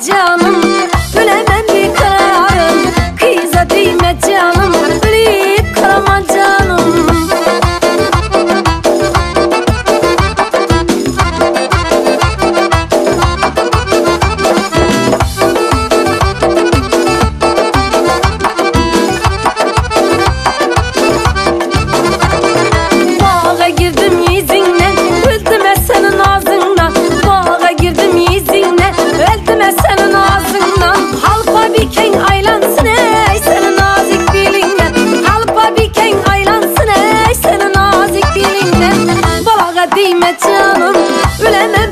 canım, bilemem bir kararım. Kıza değme canım, bilip karama canım. Bağa girdim yüzüne, öldüm senin ağzından. Bağa girdim yüzüne, öldüm senin ağzından. Halpa biken aylansın ey senin nazik dilinden. Halpa biken aylansın ey senin nazik dilinden. Bağa değme canım, ölemem